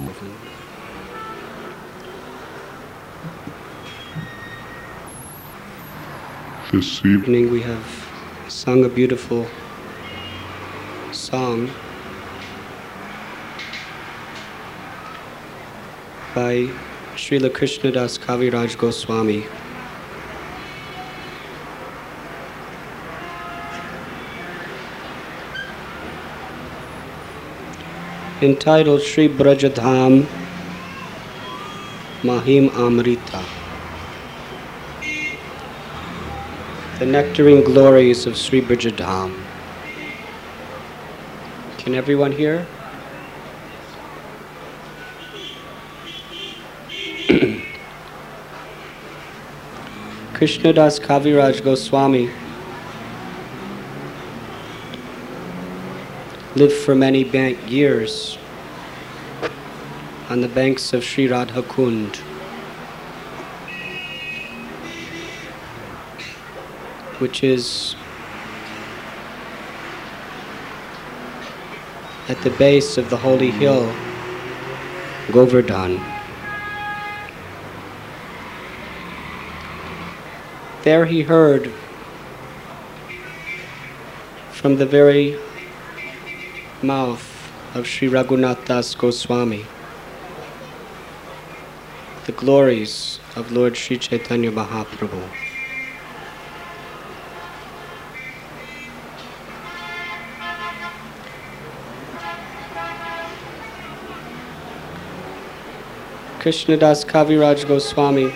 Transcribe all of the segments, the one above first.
This evening we have sung a beautiful song by Srila Krishnadas Kaviraj Goswami. Entitled Sri Brajadham Mahim Amrita, the nectarine glories of Sri Brajadham. Can everyone hear? Krishnadas Kaviraj Goswami lived for many years on the banks of Sri Radha Kund. Which is at the base of the holy hill, Govardhan. There he heard from the very mouth of Sri Raghunath Das Goswami the glories of Lord Sri Chaitanya Mahaprabhu. Krishnadas Kaviraj Goswami,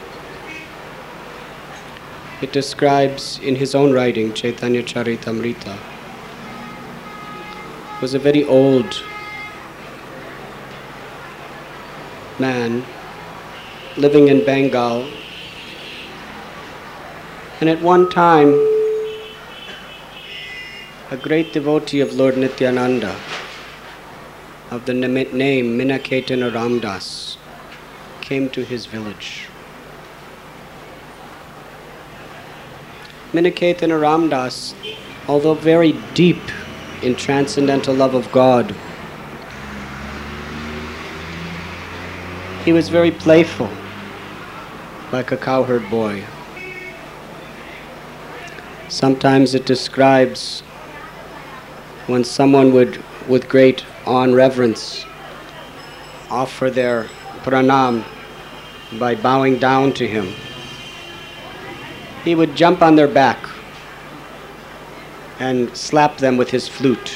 it describes in his own writing, Chaitanya Charitamrita, was a very old man living in Bengal, and at one time a great devotee of Lord Nityananda of the name Minaketana Ramdas came to his village. Minaketana Ramdas, although very deep in transcendental love of God, he was very playful, like a cowherd boy. Sometimes it describes when someone would, with great awe and reverence, offer their pranam by bowing down to him. He would jump on their back and slap them with his flute.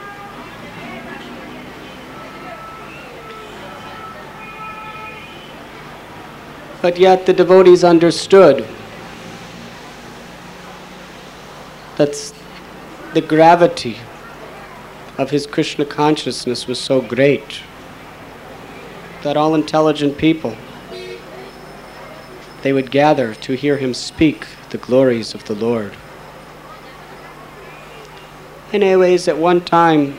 But yet the devotees understood that the gravity of his Krishna consciousness was so great that all intelligent people, they would gather to hear him speak the glories of the Lord. Anyways, at one time,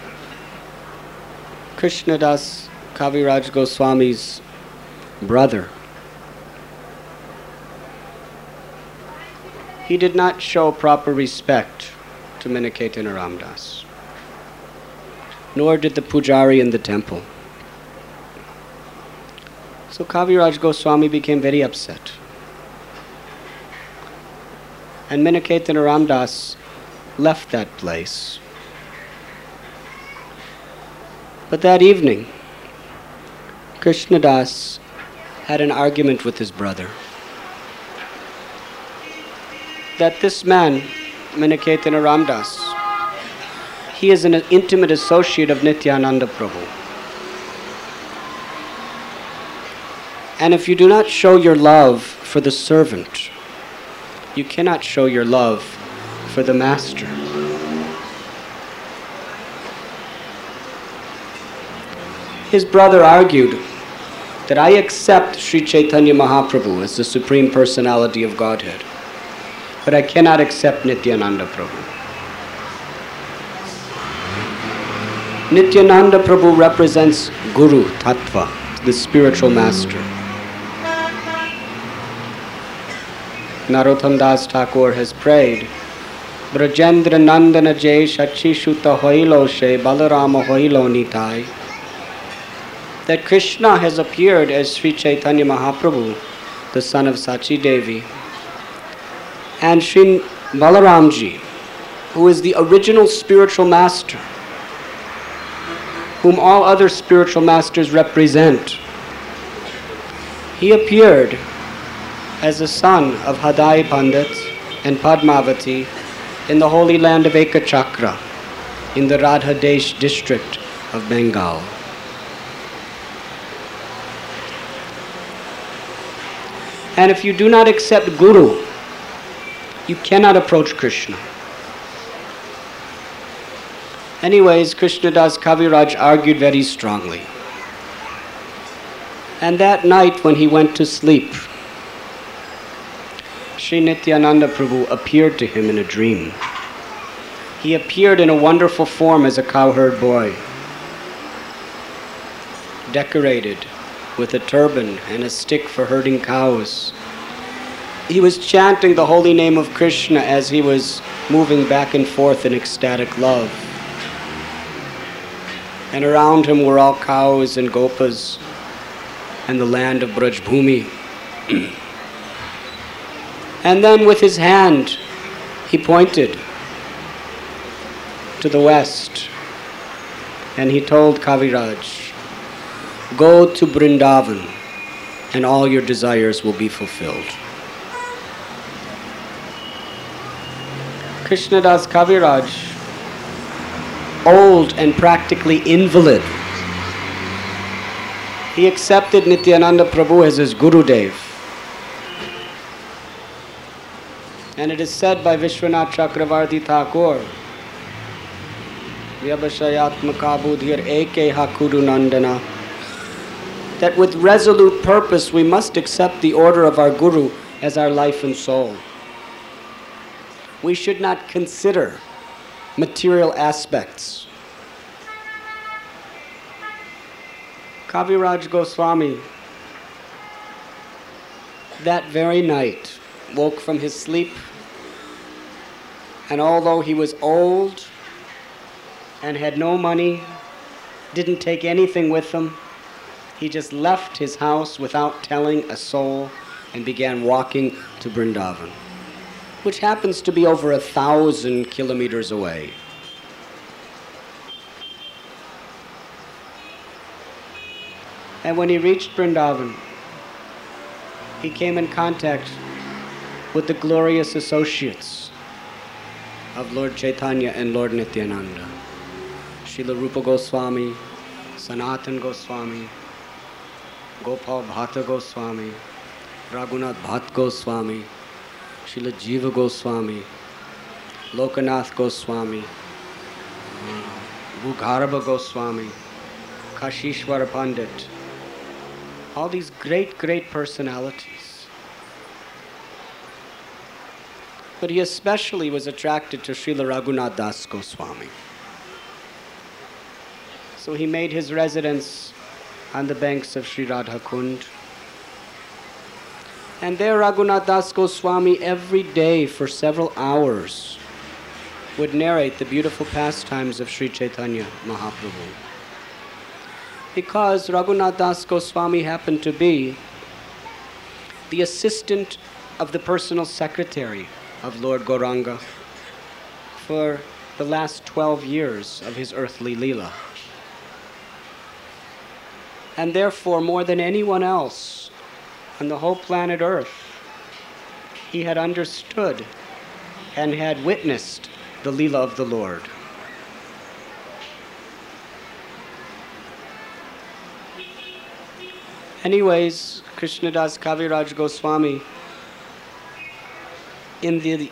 Krishnadas Kaviraj Goswami's brother, he did not show proper respect to Minaketana Ramdas, nor did the pujari in the temple. So Kaviraj Goswami became very upset. And Minaketana Ramdas left that place. But that evening, Krishnadas had an argument with his brother that this man, Minaketana Ramdas, he is an intimate associate of Nityananda Prabhu. And if you do not show your love for the servant, you cannot show your love for the master. His brother argued that I accept Sri Chaitanya Mahaprabhu as the Supreme Personality of Godhead, but I cannot accept Nityananda Prabhu. Nityananda Prabhu represents Guru, Tattva, the spiritual master. Narottam Das Thakur has prayed, Brajendra Nandana Jay Shachi Shuta Hoilo She Balarama Hoilo Nitai. that Krishna has appeared as Sri Chaitanya Mahaprabhu, the son of Sachi Devi, and Sri Balaramji, who is the original spiritual master, whom all other spiritual masters represent. He appeared as the son of Hadai Pandit and Padmavati in the holy land of Ekachakra, in the Radhadesh district of Bengal. And if you do not accept Guru, you cannot approach Krishna. Anyways, Krishnadas Kaviraj argued very strongly. And that night when he went to sleep, Sri Nityananda Prabhu appeared to him in a dream. He appeared in a wonderful form as a cowherd boy, decorated with a turban and a stick for herding cows. He was chanting the holy name of Krishna as he was moving back and forth in ecstatic love. And around him were all cows and gopas and the land of Brajbhumi. And then with his hand, he pointed to the west and he told Kaviraj, "Go to Vrindavan and all your desires will be fulfilled." Krishnadas Kaviraj, old and practically invalid, he accepted Nityananda Prabhu as his Gurudev. And it is said by Vishwanath Chakravarti Thakur, Vyabhashayatmaka buddhir ekeha kuru nandana, that with resolute purpose we must accept the order of our Guru as our life and soul. We should not consider material aspects. Kaviraj Goswami, that very night, woke from his sleep, and although he was old and had no money, didn't take anything with him, he just left his house without telling a soul and began walking to Vrindavan, which happens to be over 1,000 kilometers away. And when he reached Vrindavan, he came in contact with the glorious associates of Lord Chaitanya and Lord Nityananda. Srila Rupa Goswami, Sanatan Goswami, Gopal Bhatta Goswami, Raghunath Bhatt Goswami, Srila Jiva Goswami, Lokanath Goswami, Bhugharabha Goswami, Kashishwara Pandit, all these great, great personalities. But he especially was attracted to Srila Raghunath Das Goswami. So he made his residence on the banks of Sri Radha Kund. And there Raghunath Das Goswami every day for several hours would narrate the beautiful pastimes of Sri Chaitanya Mahaprabhu. Because Raghunath Das Goswami happened to be the assistant of the personal secretary of Lord Gauranga for the last 12 years of his earthly Leela. And therefore, more than anyone else on the whole planet Earth, he had understood and had witnessed the Leela of the Lord. Anyways, Krishnadas Kaviraj Goswami, in the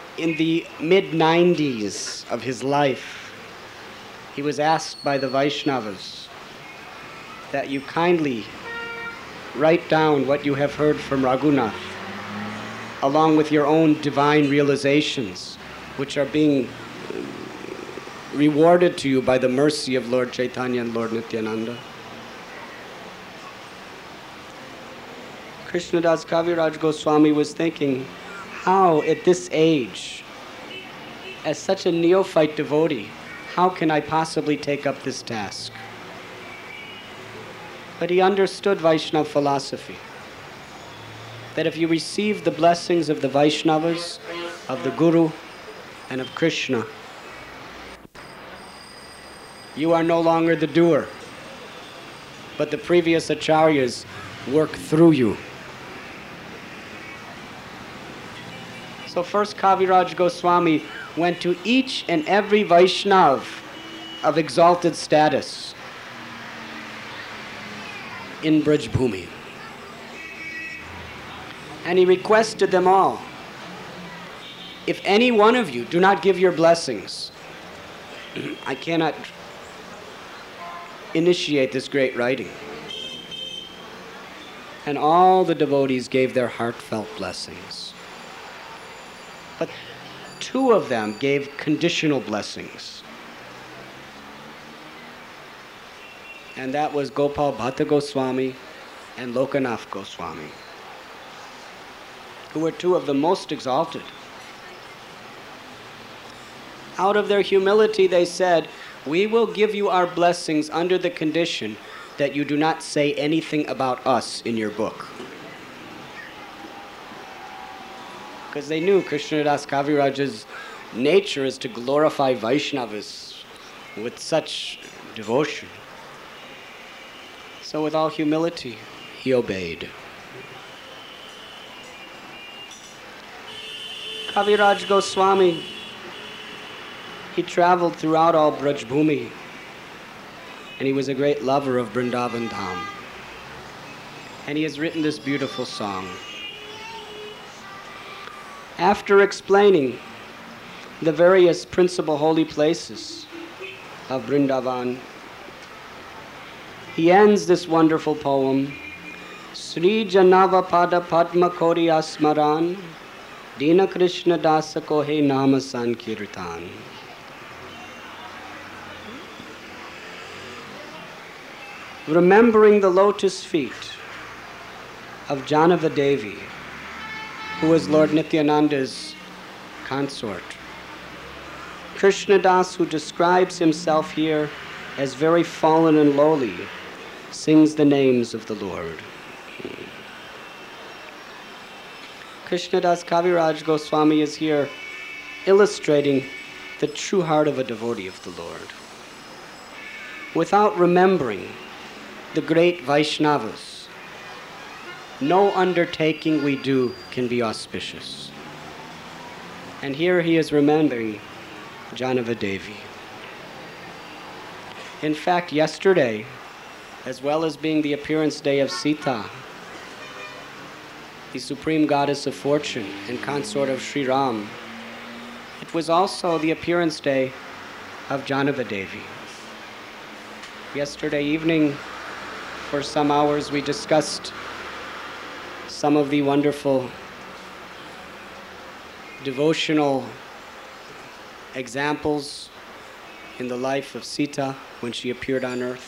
mid-90s of his life, he was asked by the Vaishnavas that you kindly write down what you have heard from Raghunath, along with your own divine realizations, which are being rewarded to you by the mercy of Lord Chaitanya and Lord Nityananda. Krishnadas Kaviraj Goswami was thinking, how at this age, as such a neophyte devotee, how can I possibly take up this task? But he understood Vaishnava philosophy, that if you receive the blessings of the Vaishnavas, of the Guru, and of Krishna, you are no longer the doer, but the previous acharyas work through you. So first Kaviraj Goswami went to each and every Vaishnav of exalted status in Braj Bhumi. And he requested them all, if any one of you do not give your blessings, I cannot initiate this great writing. And all the devotees gave their heartfelt blessings. But two of them gave conditional blessings. And that was Gopal Bhatta Goswami and Lokanath Goswami, who were two of the most exalted. Out of their humility they said, we will give you our blessings under the condition that you do not say anything about us in your book. Because they knew Krishnadas Kaviraj's nature is to glorify Vaishnavas with such devotion. So with all humility, he obeyed. Kaviraj Goswami, he traveled throughout all Braj Bhumi, and he was a great lover of Vrindavan Dham. And he has written this beautiful song. After explaining the various principal holy places of Vrindavan, he ends this wonderful poem, Sri Janava Pada Padma Kori Asmaran, Dina Krishna Dasa Kohe Nama Sankirtan. Remembering the lotus feet of Janava Devi, who was Lord Nityananda's consort. Krishnadas, who describes himself here as very fallen and lowly, sings the names of the Lord. Krishnadas Kaviraj Goswami is here illustrating the true heart of a devotee of the Lord. Without remembering the great Vaishnavas, no undertaking we do can be auspicious. And here he is remembering Janava Devi. In fact, yesterday, as well as being the appearance day of Sita, the supreme goddess of fortune and consort of Sri Ram, it was also the appearance day of Janava Devi. Yesterday evening, for some hours, we discussed some of the wonderful devotional examples in the life of Sita when she appeared on earth.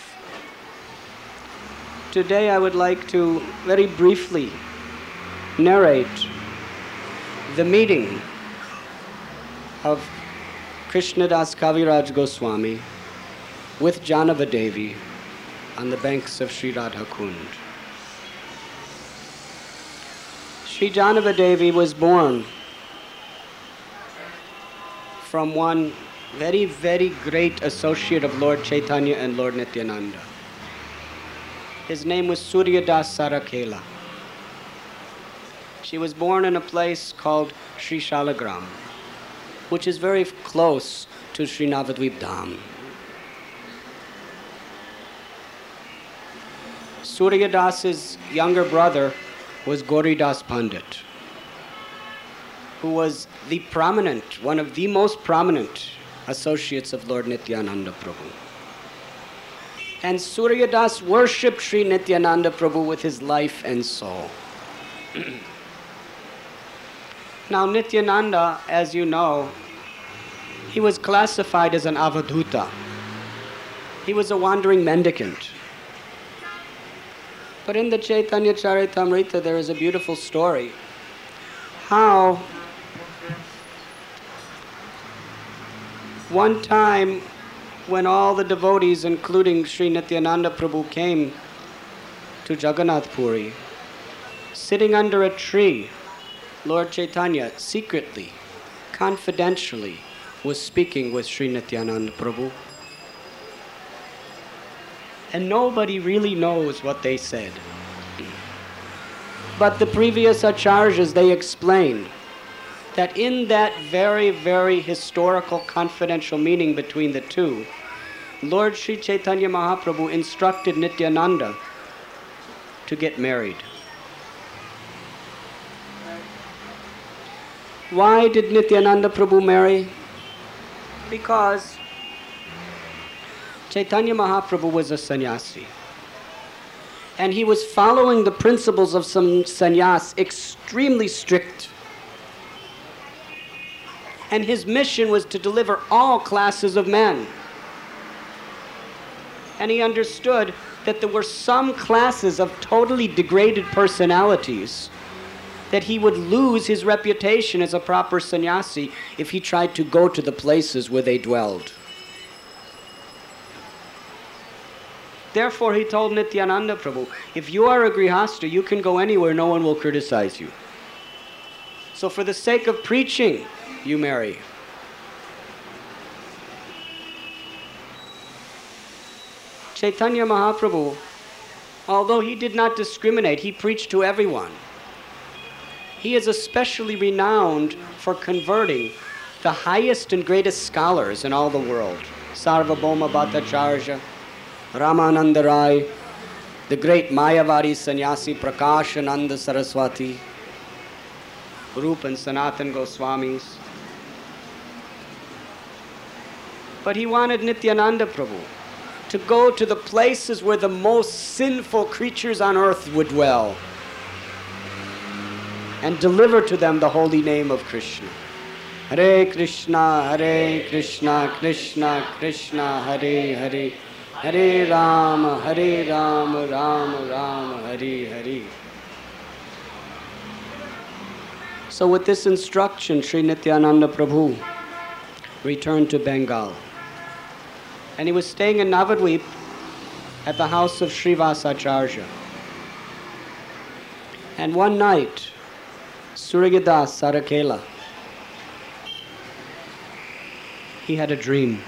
Today I would like to very briefly narrate the meeting of Krishnadas Kaviraj Goswami with Janava Devi on the banks of Sri Radha Kund. Sri Janava Devi was born from one very, very great associate of Lord Chaitanya and Lord Nityananda. His name was Suryadas Sarakela. She was born in a place called Sri Shalagram, which is very close to Sri Navadvip Dham. Suryadas's younger brother was Gauridas Pandit, who was one of the most prominent associates of Lord Nityananda Prabhu. And Suryadas worshipped Sri Nityananda Prabhu with his life and soul. Now Nityananda, as you know, he was classified as an avadhuta. He was a wandering mendicant. But in the Chaitanya Charitamrita there is a beautiful story how one time when all the devotees, including Sri Nityananda Prabhu, came to Jagannath Puri, sitting under a tree, Lord Chaitanya secretly, confidentially, was speaking with Sri Nityananda Prabhu. And nobody really knows what they said. But the previous acharyas, they explained that in that very, very historical, confidential meeting between the two, Lord Sri Chaitanya Mahaprabhu instructed Nityananda to get married. Why did Nityananda Prabhu marry? Because Chaitanya Mahaprabhu was a sannyasi. And he was following the principles of some sannyas extremely strict. And his mission was to deliver all classes of men. And he understood that there were some classes of totally degraded personalities that he would lose his reputation as a proper sannyasi if he tried to go to the places where they dwelled. Therefore, he told Nityananda Prabhu, if you are a grihastha, you can go anywhere, no one will criticize you. So for the sake of preaching, you marry. Chaitanya Mahaprabhu, although he did not discriminate, he preached to everyone. He is especially renowned for converting the highest and greatest scholars in all the world. Sarvabhauma Bhattacharya, Ramananda Rai, the great Mayavadi sannyasi Prakashananda Saraswati, Rupa and Sanatan Goswamis. But he wanted Nityananda Prabhu to go to the places where the most sinful creatures on earth would dwell and deliver to them the holy name of Krishna. Hare Krishna, Krishna Krishna, Hare Hare, Hare Rama, Rama Rama, Hare Hare. So with this instruction, Sri Nityananda Prabhu returned to Bengal. And he was staying in Navadvip at the house of Srivasacharya. And one night, Suryadas Sarakela, he had a dream.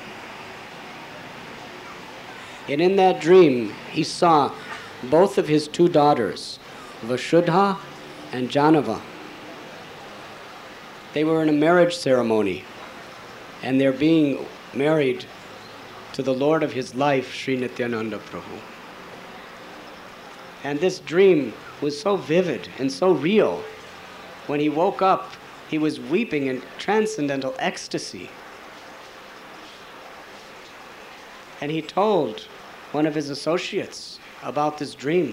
And in that dream, he saw both of his two daughters, Vasudha and Janava. They were in a marriage ceremony, and they're being married to the Lord of his life, Sri Nityananda Prabhu. And this dream was so vivid and so real. When he woke up, he was weeping in transcendental ecstasy. And he told one of his associates about this dream.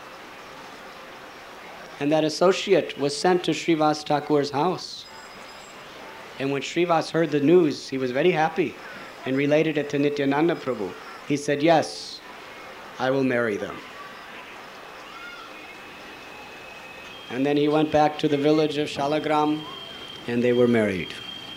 And that associate was sent to Srivas Thakur's house. And when Srivas heard the news, he was very happy and related it to Nityananda Prabhu. He said, yes, I will marry them. And then he went back to the village of Shalagram, and they were married.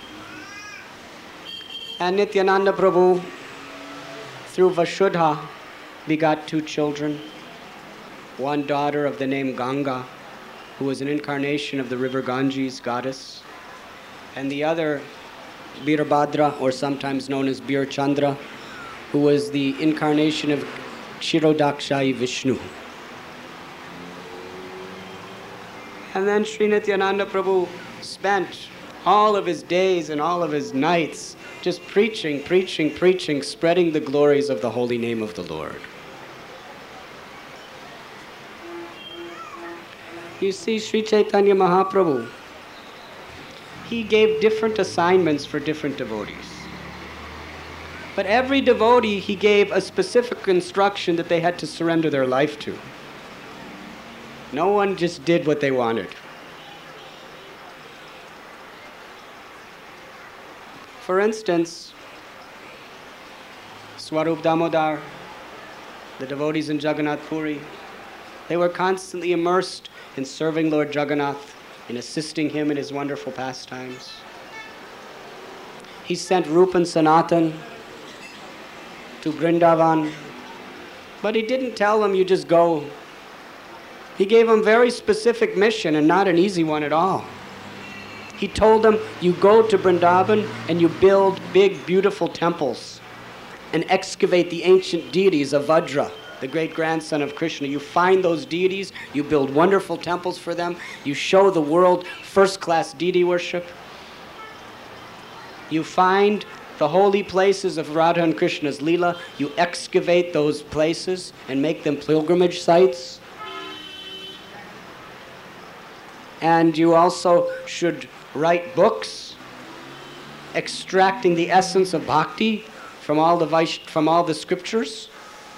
And Nityananda Prabhu, through Vasudha, begot two children. One daughter of the name Ganga, who was an incarnation of the river Ganges goddess, and the other Birabhadra, or sometimes known as Bir Chandra, who was the incarnation of Kshirodakshayi Vishnu. And then Sri Nityananda Prabhu spent all of his days and all of his nights just preaching, spreading the glories of the holy name of the Lord. You see, Sri Chaitanya Mahaprabhu, he gave different assignments for different devotees. But every devotee, he gave a specific instruction that they had to surrender their life to. No one just did what they wanted. For instance, Swarup Damodar, the devotees in Jagannath Puri, they were constantly immersed in serving Lord Jagannath, in assisting him in his wonderful pastimes. He sent Rupa and Sanatan to Vrindavan, but he didn't tell them, you just go He gave them very specific mission and not an easy one at all. He told them, you go to Vrindavan and you build big, beautiful temples and excavate the ancient deities of Vajra, the great-grandson of Krishna. You find those deities, you build wonderful temples for them, you show the world first-class deity worship. You find the holy places of Radha and Krishna's Leela, you excavate those places and make them pilgrimage sites. And you also should write books extracting the essence of bhakti from all the scriptures.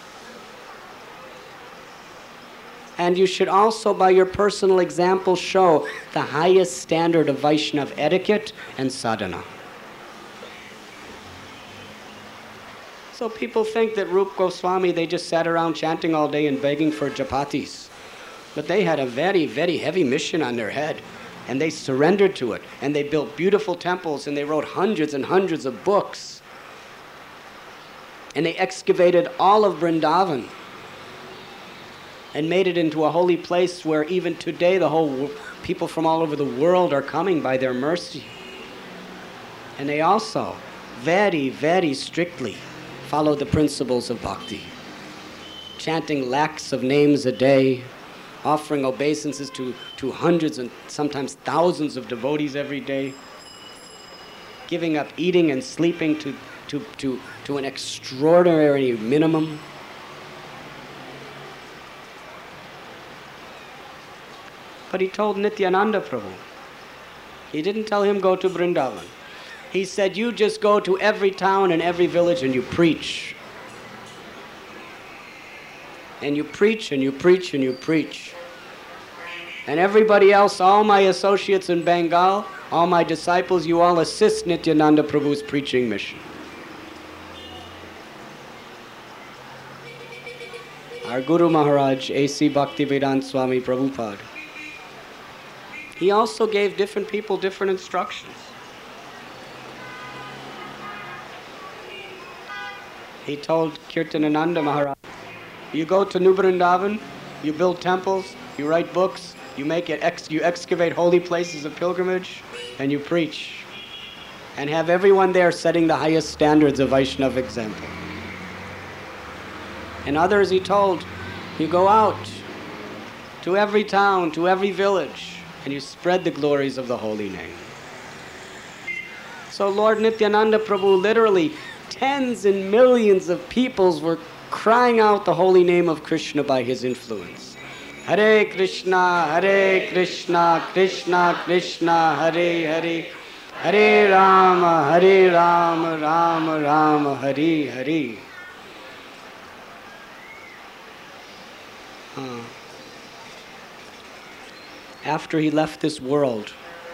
And you should also, by your personal example, show the highest standard of Vaishnava etiquette and sadhana. So people think that Rupa Goswami, they just sat around chanting all day and begging for japatis. But they had a very, very heavy mission on their head. And they surrendered to it. And they built beautiful temples and they wrote hundreds and hundreds of books. And they excavated all of Vrindavan and made it into a holy place where even today people from all over the world are coming by their mercy. And they also very, very strictly follow the principles of bhakti, chanting lakhs of names a day, offering obeisances to hundreds and sometimes thousands of devotees every day, giving up eating and sleeping to an extraordinary minimum. But he told Nityananda Prabhu, he didn't tell him go to Vrindavan. He said, you just go to every town and every village and you preach. And you preach and you preach and you preach. And everybody else, all my associates in Bengal, all my disciples, you all assist Nityananda Prabhu's preaching mission. Our Guru Maharaj, A.C. Bhaktivedanta Swami Prabhupada, he also gave different people different instructions. He told Kirtanananda Maharaj, you go to New Vrindavan, you build temples, you write books, you excavate holy places of pilgrimage, and you preach. And have everyone there setting the highest standards of Vaishnava example. And others he told, you go out to every town, to every village, and you spread the glories of the holy name. So Lord Nityananda Prabhu, literally tens and millions of peoples were crying out the holy name of Krishna by his influence. Hare Krishna, Krishna Krishna, Hare Hare, Hare Rama, Rama Rama, Hare Hare. After he left this world,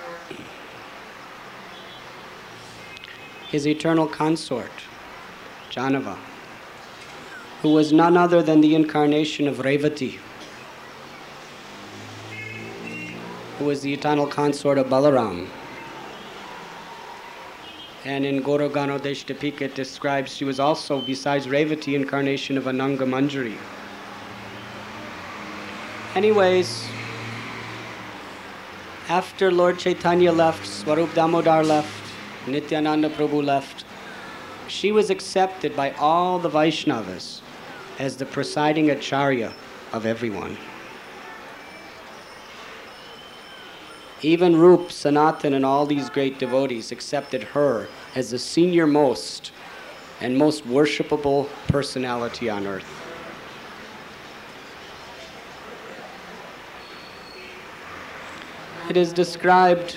his eternal consort, Janava, who was none other than the incarnation of Revati, who was the eternal consort of Balaram. And in Gauraganodesh it describes she was also, besides Revati, incarnation of Ananga Manjari. Anyways, after Lord Chaitanya left, Swarup Damodar left, Nityananda Prabhu left, she was accepted by all the Vaishnavas as the presiding acharya of everyone. Even Rup, Sanatan, and all these great devotees accepted her as the senior most and most worshipable personality on earth. It is described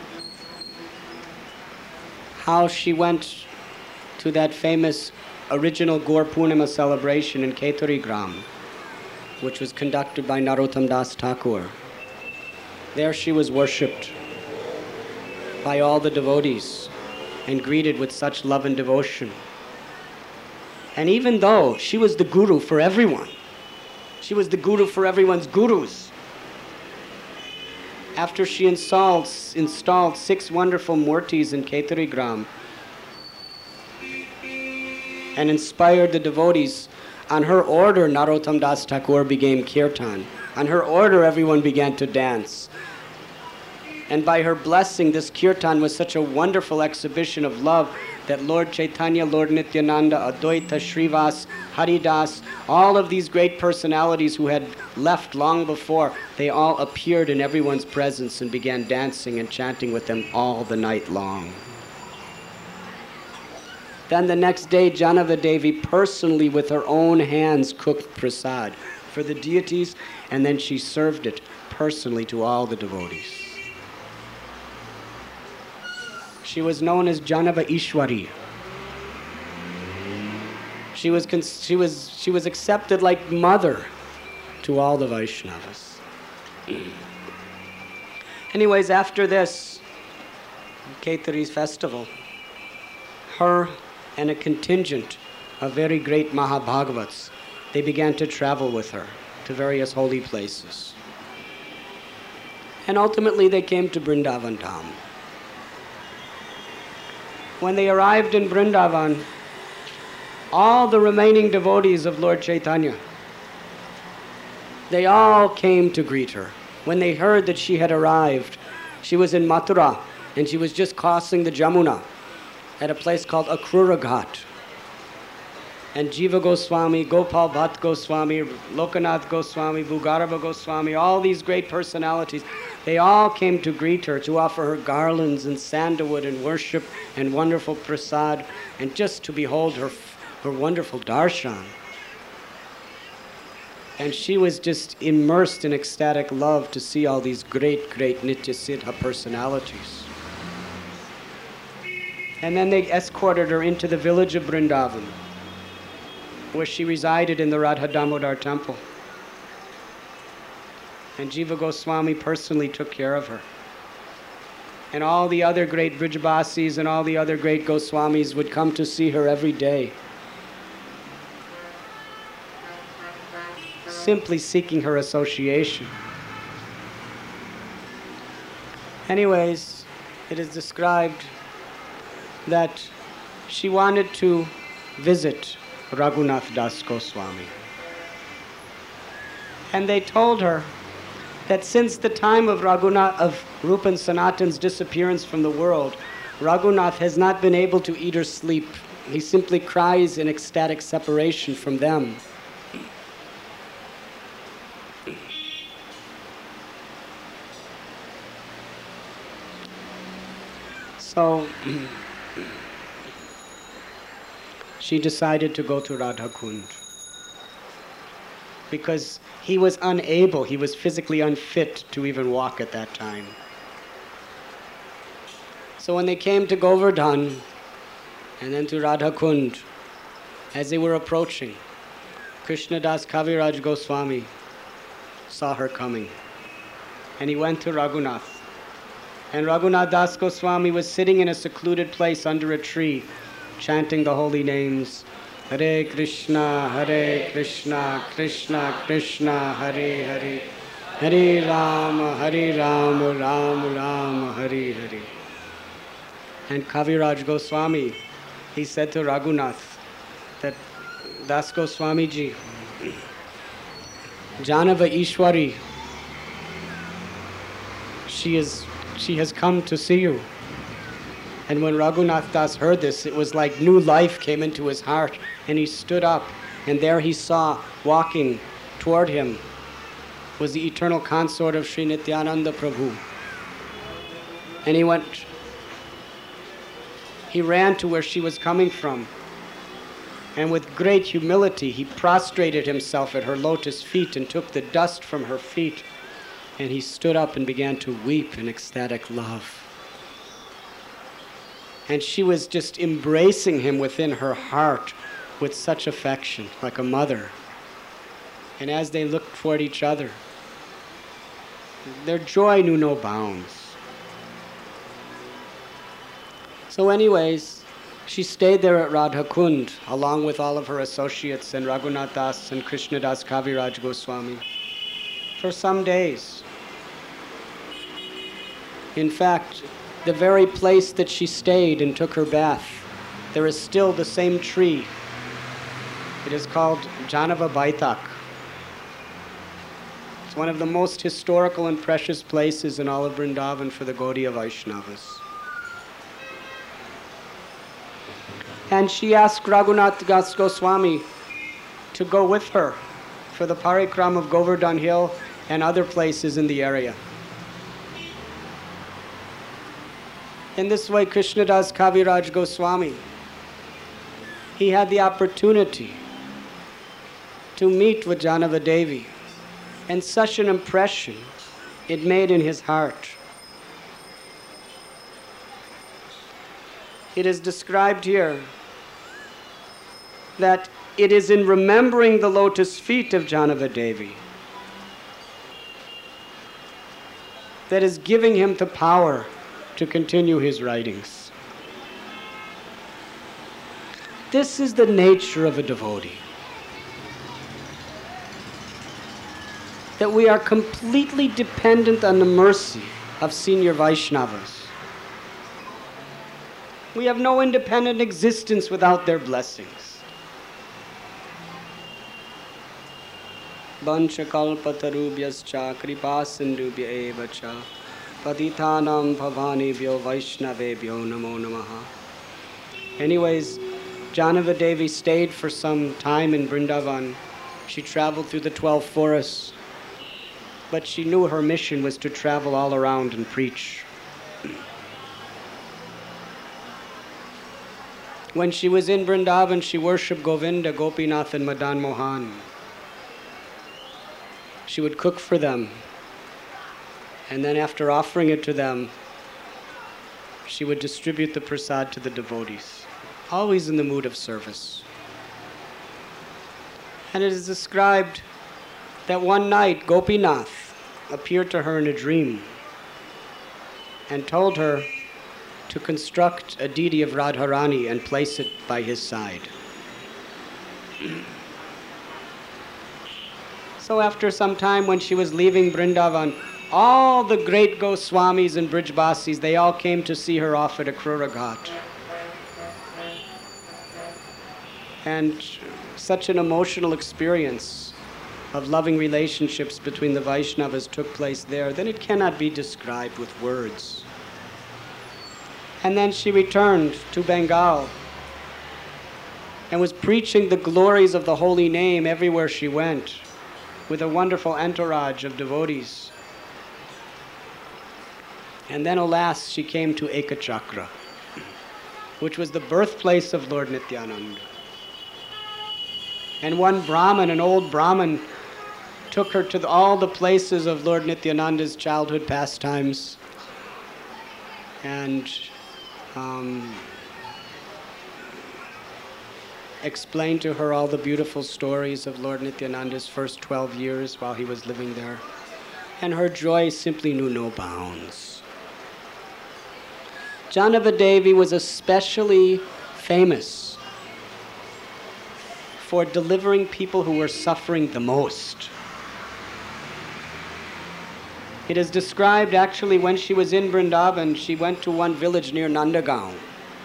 how she went to that famous original Gaur Purnima celebration in Keturi Gram, which was conducted by Narottam Das Thakur. There she was worshipped by all the devotees and greeted with such love and devotion. And even though she was the guru for everyone, she was the guru for everyone's gurus, after she installed 6 wonderful murtis in Keturi Gram and inspired the devotees On her order, Narottam Das Thakur became kirtan. On her order, everyone began to dance. And by her blessing, this kirtan was such a wonderful exhibition of love that Lord Chaitanya, Lord Nityananda, Advaita, Srivas, Haridas, all of these great personalities who had left long before, they all appeared in everyone's presence and began dancing and chanting with them all the night long. Then the next day, Janava Devi personally with her own hands cooked prasad for the deities, and then she served it personally to all the devotees. She was known as Janava Ishwari. She was accepted like mother to all the Vaishnavas. Anyways, after this Kaitari's festival, her and a contingent of very great Mahabhagavats, they began to travel with her to various holy places. And ultimately they came to Vrindavan Dham. When they arrived in Vrindavan, all the remaining devotees of Lord Chaitanya, they all came to greet her. When they heard that she had arrived, she was in Mathura and she was just crossing the Jamuna at a place called Akrura Ghat. And Jiva Goswami, Gopal Bhatt Goswami, Lokanath Goswami, Bhugarabha Goswami, all these great personalities, they all came to greet her, to offer her garlands and sandalwood and worship and wonderful prasad, and just to behold her wonderful darshan. And she was just immersed in ecstatic love to see all these great, great Nitya Siddha personalities. And then they escorted her into the village of Vrindavan, where she resided in the Radha Damodar temple. And Jiva Goswami personally took care of her. And all the other great Vrijavasis and all the other great Goswamis would come to see her every day, simply seeking her association. Anyways, it is described that she wanted to visit Raghunath Das Goswami. And they told her that since the time of Rupa and Sanatan's disappearance from the world, Raghunath has not been able to eat or sleep. He simply cries in ecstatic separation from them. So she decided to go to Radha Kund because he was unable, he was physically unfit to even walk at that time. So when they came to Govardhan and then to Radha Kund, as they were approaching, Krishnadas Kaviraj Goswami saw her coming, and he went to Raghunath. And Raghunath Das Goswami was sitting in a secluded place under a tree, chanting the holy names, Hare Krishna, Krishna Krishna, Hare Hare, Hare Rama, Rama Rama, Hare Hare. And Kaviraj Goswami, he said to Raghunath that Das Goswami ji, Janava Ishwari, she has come to see you. And when Raghunath Das heard this, it was like new life came into his heart, and he stood up, and there he saw, walking toward him, was the eternal consort of Sri Nityananda Prabhu. And he ran to where she was coming from, and with great humility he prostrated himself at her lotus feet and took the dust from her feet, and he stood up and began to weep in ecstatic love. And she was just embracing him within her heart with such affection, like a mother. And as they looked toward each other, their joy knew no bounds. So anyways, she stayed there at Radha Kund, along with all of her associates and Raghunath Das and Krishnadas Kaviraj Goswami, for some days. In fact, the very place that she stayed and took her bath, there is still the same tree It is called Janava Baitak. It's one of the most historical and precious places in all of Vrindavan for the Gaudiya Vaishnavas. And she asked Raghunath Das Goswami to go with her for the parikram of Govardhan Hill and other places in the area. In this way, Krishnadas Kaviraj Goswami, he had the opportunity to meet with Janava Devi, and such an impression it made in his heart. It is described here that it is in remembering the lotus feet of Janava Devi that is giving him the power to continue his writings. This is the nature of a devotee. That we are completely dependent on the mercy of senior Vaishnavas. We have no independent existence without their blessings. Vancha kalpatarubhyascha kripasindubhya evacha patitanam bhavanebhyo vaishnavebhyo namo namaha. Anyways, Janava Devi stayed for some time in Vrindavan. She traveled through the 12 forests, but she knew her mission was to travel all around and preach. When she was in Vrindavan, she worshipped Govinda, Gopinath, and Madan Mohan. She would cook for them, and then after offering it to them, she would distribute the prasad to the devotees, always in the mood of service. And it is described that one night Gopinath appeared to her in a dream and told her to construct a deity of Radharani and place it by his side. So after some time, when she was leaving Vrindavan, all the great Goswamis and Brijbasis, they all came to see her off at Akrura Ghat. And such an emotional experience of loving relationships between the Vaishnavas took place there, then it cannot be described with words. And then she returned to Bengal and was preaching the glories of the holy name everywhere she went, with a wonderful entourage of devotees. And then, alas, she came to Ekachakra, which was the birthplace of Lord Nityananda. And one Brahmin, an old Brahmin, took her to all the places of Lord Nityananda's childhood pastimes and explained to her all the beautiful stories of Lord Nityananda's first 12 years while he was living there. And her joy simply knew no bounds. Janava Devi was especially famous for delivering people who were suffering the most. It is described actually when she was in Vrindavan, she went to one village near Nandagaon.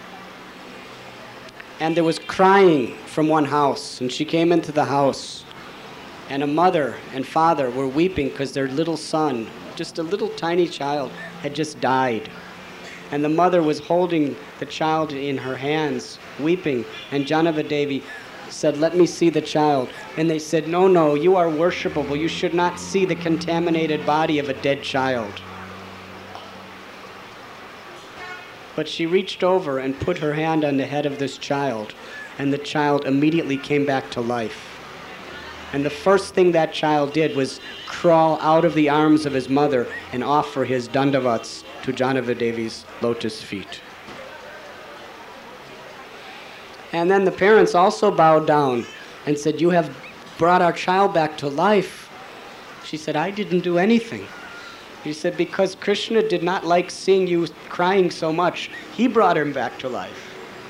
And there was crying from one house, and she came into the house, and a mother and father were weeping because their little son, just a little tiny child, had just died. And the mother was holding the child in her hands, weeping, and Janava Devi said, "Let me see the child." And they said, no, you are worshipable. You should not see the contaminated body of a dead child. But she reached over and put her hand on the head of this child, and the child immediately came back to life. And the first thing that child did was crawl out of the arms of his mother and offer his dandavats to Janava Devi's lotus feet. And then the parents also bowed down and said, "You have brought our child back to life." She said, "I didn't do anything." He said, "Because Krishna did not like seeing you crying so much, he brought him back to life.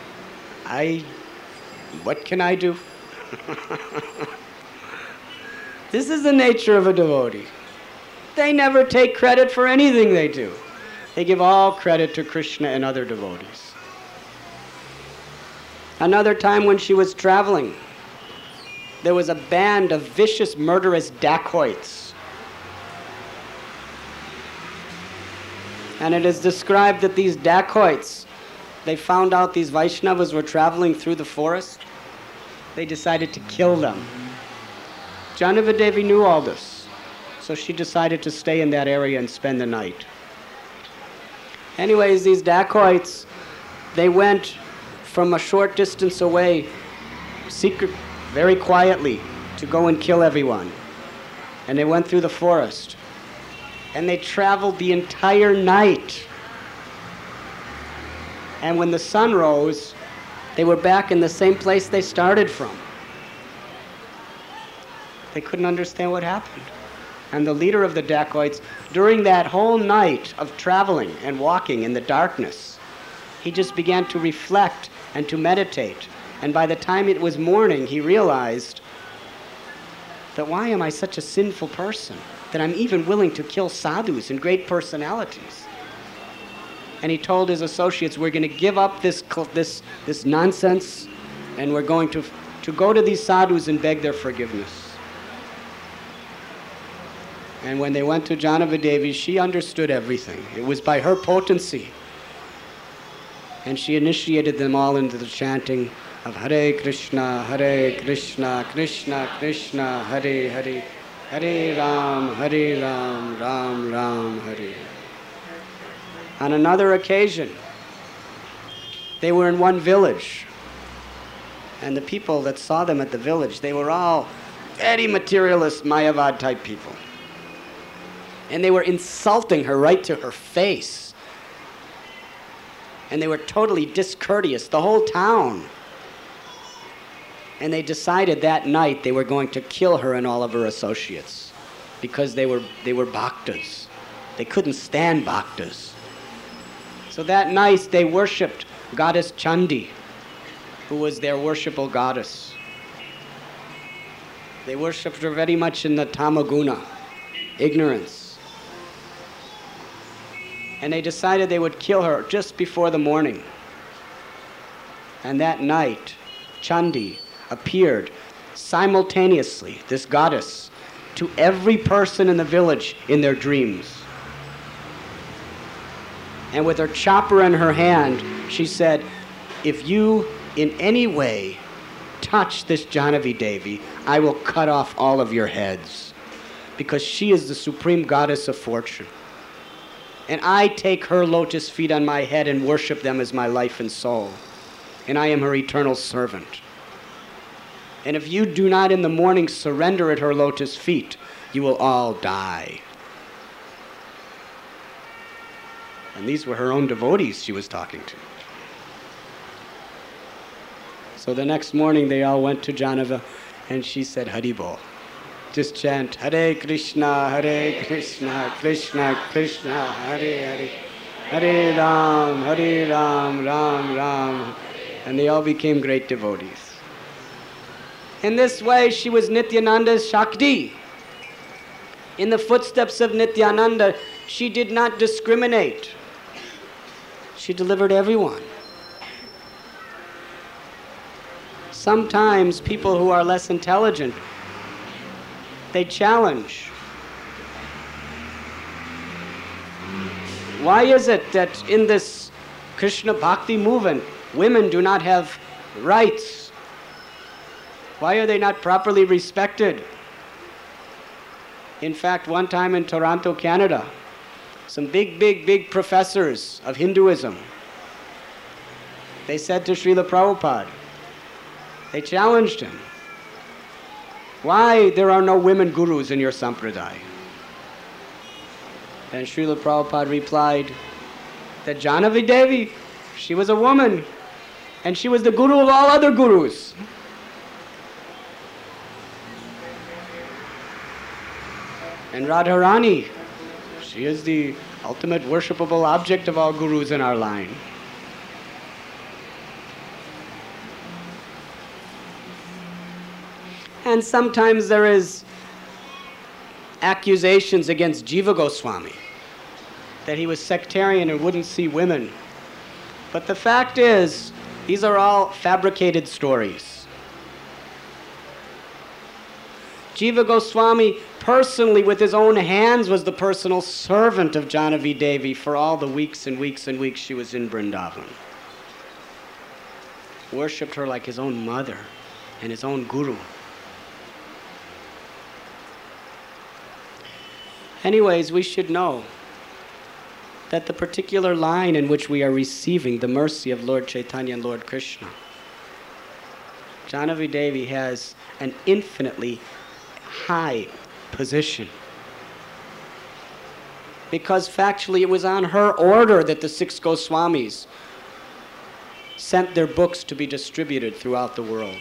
What can I do?" This is the nature of a devotee. They never take credit for anything they do. They give all credit to Krishna and other devotees. Another time when she was traveling, there was a band of vicious, murderous dacoits. And it is described that these dacoits, they found out these Vaishnavas were traveling through the forest. They decided to kill them. Janava Devi knew all this, so she decided to stay in that area and spend the night. Anyways, these dacoits, they went from a short distance away, very quietly, to go and kill everyone. And they went through the forest. And they traveled the entire night. And when the sun rose, they were back in the same place they started from. They couldn't understand what happened. And the leader of the dacoits, during that whole night of traveling and walking in the darkness, he just began to reflect and to meditate. And by the time it was morning, he realized that why am I such a sinful person that I'm even willing to kill sadhus and great personalities? And he told his associates, we're going to give up this nonsense, and we're going to go to these sadhus and beg their forgiveness. And when they went to Janava Devi, she understood everything. It was by her potency. And she initiated them all into the chanting of Hare Krishna, Krishna Krishna, Hare Hare, Hare Ram, Ram Ram, Hare. On another occasion, they were in one village. And the people that saw them at the village, they were all very materialist, Mayavad type people. And they were insulting her right to her face. And they were totally discourteous, the whole town. And they decided that night they were going to kill her and all of her associates because they were bhaktas. They couldn't stand bhaktas. So that night they worshipped goddess Chandi, who was their worshipable goddess. They worshipped her very much in the tamaguna, ignorance. And they decided they would kill her just before the morning. And that night, Chandi appeared simultaneously, this goddess, to every person in the village in their dreams. And with her chopper in her hand, she said, if you in any way touch this Janavi Devi, I will cut off all of your heads, because she is the supreme goddess of fortune. And I take her lotus feet on my head and worship them as my life and soul. And I am her eternal servant. And if you do not in the morning surrender at her lotus feet, you will all die. And these were her own devotees she was talking to. So the next morning they all went to Janava and she said, Haribol. Just chant, Hare Krishna, Krishna Krishna, Hare Hare, Hare Ram, Ram Ram. And they all became great devotees. In this way, she was Nityananda's Shakti. In the footsteps of Nityananda, she did not discriminate. She delivered everyone. Sometimes people who are less intelligent, they challenge. Why is it that in this Krishna Bhakti movement, women do not have rights? Why are they not properly respected? In fact, one time in Toronto, Canada, some big professors of Hinduism, they said to Srila Prabhupada, they challenged him, why there are no women gurus in your sampradaya? And Srila Prabhupada replied that Janavi Devi, she was a woman, and she was the guru of all other gurus. And Radharani, she is the ultimate worshipable object of all gurus in our line. And sometimes there is accusations against Jiva Goswami that he was sectarian and wouldn't see women. But the fact is, these are all fabricated stories. Jiva Goswami personally, with his own hands, was the personal servant of Jahnavi Devi for all the weeks and weeks and weeks she was in Vrindavan. Worshipped her like his own mother and his own guru. Anyways, we should know that the particular line in which we are receiving the mercy of Lord Chaitanya and Lord Krishna, Jahnavi Devi has an infinitely high position. Because factually it was on her order that the 6 Goswamis sent their books to be distributed throughout the world.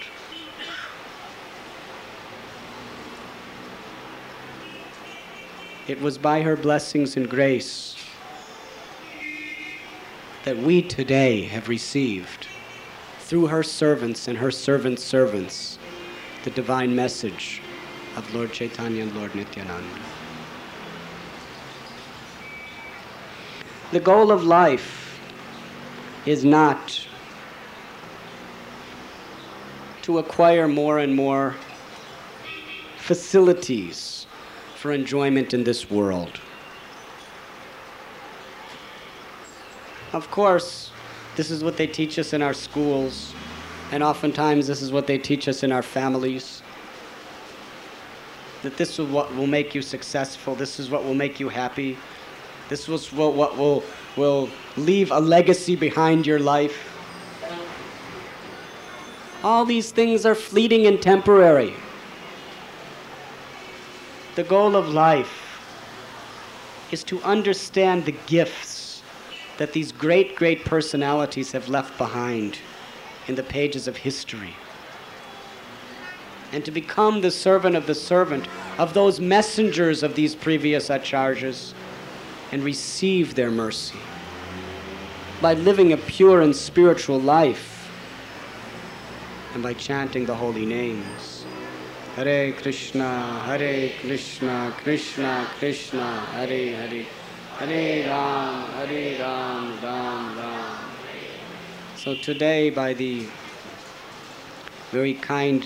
It was by her blessings and grace that we today have received, through her servants and her servants' servants, the divine message of Lord Chaitanya and Lord Nityananda. The goal of life is not to acquire more and more facilities for enjoyment in this world. Of course, this is what they teach us in our schools, and oftentimes this is what they teach us in our families. That this is what will make you successful, this is what will make you happy, this is what will leave a legacy behind your life. All these things are fleeting and temporary. The goal of life is to understand the gifts that these great, great personalities have left behind in the pages of history, and to become the servant of those messengers of these previous acharyas, and receive their mercy by living a pure and spiritual life and by chanting the holy names. Hare Krishna, Krishna Krishna, Hare Hare, Hare Ram, Ram Ram. So today, by the very kind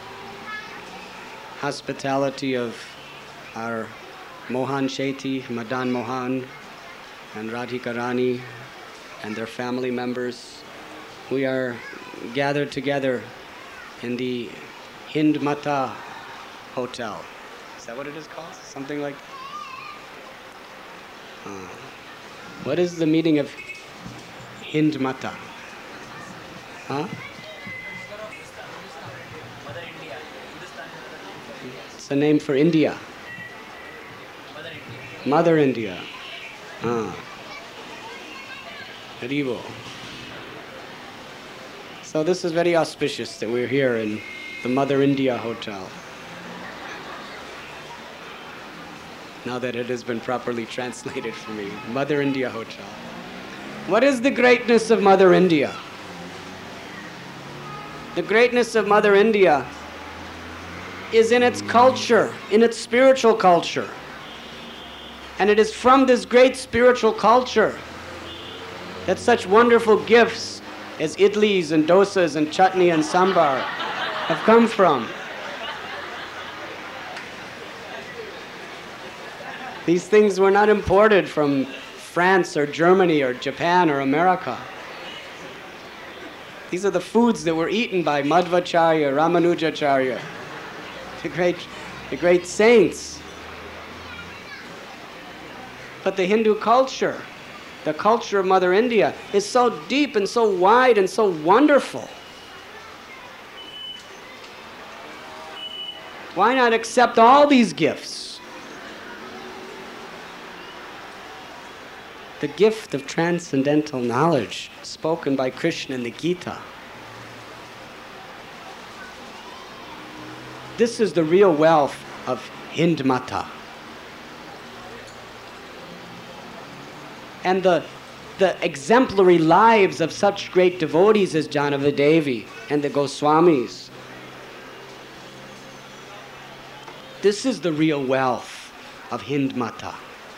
hospitality of our Mohan Shetty, Madan Mohan, and Radhika Rani, and their family members, we are gathered together in the Hind Mata Hotel. Is that what it is called? Something like that? What is the meaning of Hind Mata? Huh? It's a name for India. Mother India. Haribo. So this is very auspicious that we're here in the Mother India Hotel. Now that it has been properly translated for me. Mother India Hotel. What is the greatness of Mother India? The greatness of Mother India is in its culture, in its spiritual culture. And it is from this great spiritual culture that such wonderful gifts as idlis and dosas and chutney and sambar have come from. These things were not imported from France or Germany or Japan or America. These are the foods that were eaten by Madhvacharya, Ramanujacharya, the great saints. But the Hindu culture, the culture of Mother India, is so deep and so wide and so wonderful. Why not accept all these gifts? The gift of transcendental knowledge spoken by Krishna in the Gita. This is the real wealth of Hind Mata. And the exemplary lives of such great devotees as Jahnavi Devi and the Goswamis. This is the real wealth of Hind Mata.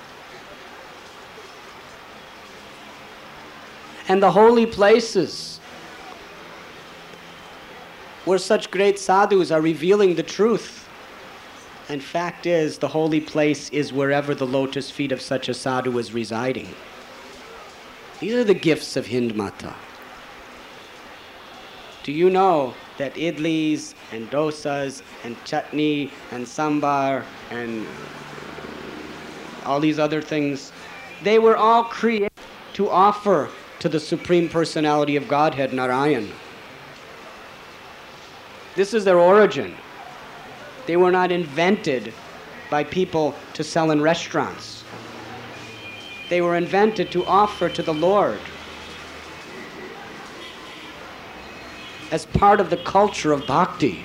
And the holy places where such great sadhus are revealing the truth And fact is, the holy place is wherever the lotus feet of such a sadhu is residing. These are the gifts of Hind Mata. Do you know that idlis and dosas and chutney and sambar and all these other things, they were all created to offer to the Supreme Personality of Godhead, Narayan. This is their origin. They were not invented by people to sell in restaurants. They were invented to offer to the Lord as part of the culture of bhakti.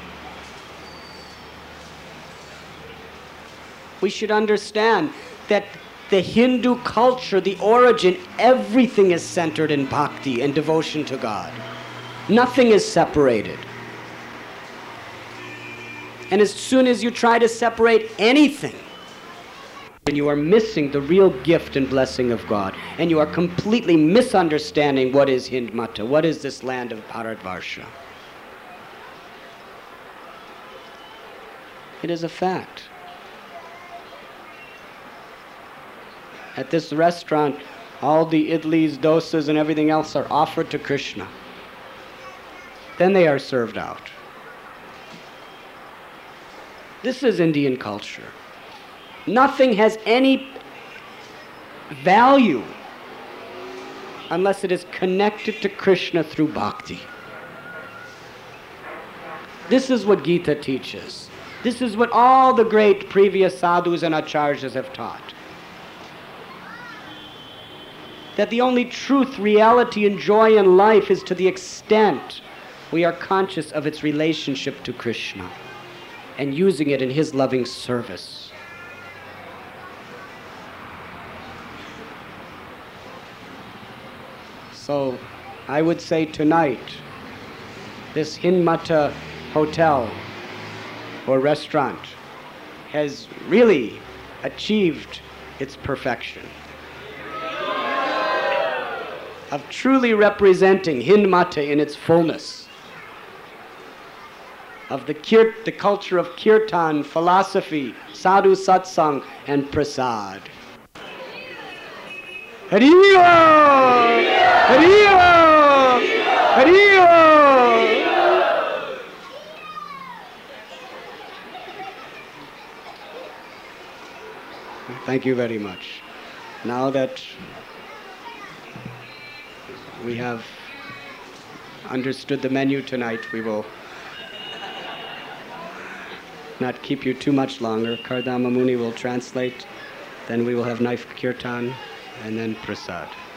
We should understand that the Hindu culture, the origin, everything is centered in bhakti and devotion to God. Nothing is separated. And as soon as you try to separate anything, then you are missing the real gift and blessing of God. And you are completely misunderstanding what is Hind Mata, what is this land of Bharatvarsha. It is a fact. At this restaurant, all the idlis, dosas, and everything else are offered to Krishna. Then they are served out. This is Indian culture. Nothing has any value unless it is connected to Krishna through bhakti. This is what Gita teaches. This is what all the great previous sadhus and acharyas have taught. That the only truth, reality, and joy in life is to the extent we are conscious of its relationship to Krishna and using it in His loving service. So I would say tonight, this Hind Mata hotel or restaurant has really achieved its perfection of truly representing Hind Mata in its fullness, of the culture of kirtan, philosophy, sadhu satsang, and prasad. Hari-o! Hari-o! Hari-o! Thank you very much. Now that we have understood the menu tonight, we will not keep you too much longer. Kardama Muni will translate, then we will have Naif Kirtan, and then Prasad.